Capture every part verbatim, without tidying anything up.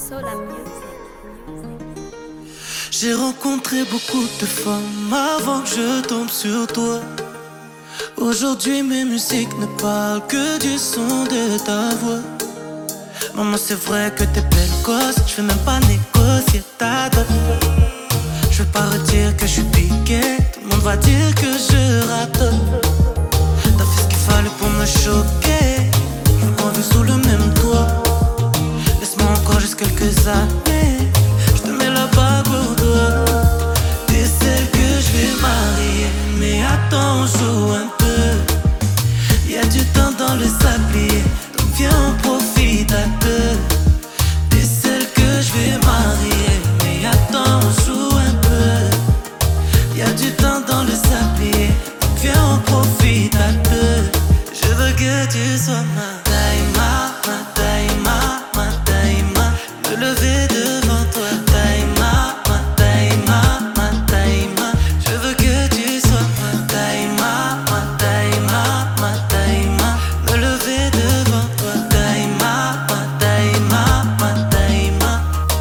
Soul Music. J'ai rencontré beaucoup de femmes avant que je tombe sur toi. Aujourd'hui mes musiques ne parlent que du son de ta voix. Maman, c'est vrai que t'es belle gosse, je vais même pas négocier ta dot. Je vais pas redire que je suis piqué, tout le monde va dire que je ratonne. T'as fait ce qu'il fallait pour me choquer, je m'en veux sous le même toit. Laisse-moi encore juste quelques années, je te mets la bague au doigt. T'es celle que je vais marier, mais attends, on joue un peu. Y'a du temps dans le sablier, donc viens on profite à deux. T'es celle que je vais marier, mais attends, on joue un peu. Y'a du temps dans le sablier, donc viens on profite à deux. Je veux que tu sois ma daïma, ma daïma, ma daïma. Me lever devant toi, daïma, ma daïma, ma daïma. Je veux que tu sois ma daïma, ma daïma, ma daïma. Me lever devant toi, daïma, ma daïma, ma daïma.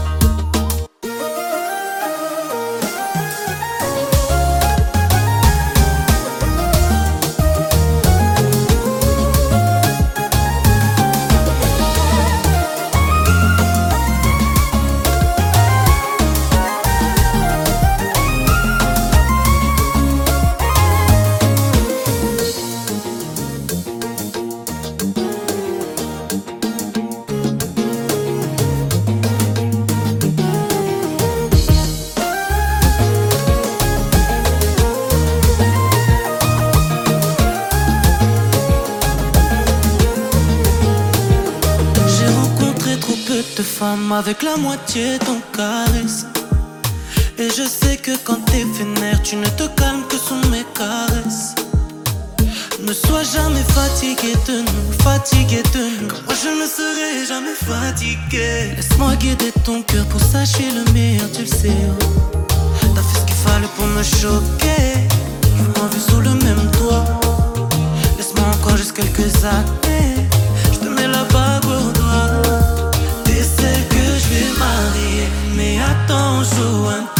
J'ai rencontré trop peu de femmes avec la moitié de ton charisme. Et je sais que quand t'es vénère, tu ne te calmes que sous mes caresses. Ne sois jamais fatigué de nous, fatigué de nous. Comme moi je ne serai jamais fatigué. Laisse-moi guider ton cœur, pour ça je suis le meilleur, tu le sais. Oh. T'as fait ce qu'il fallait pour me choquer, je m'en vais sous le même toit. Laisse-moi encore juste quelques années, je te mets la bague au doigt. T'es celle que je vais marier, mais attends, on joue un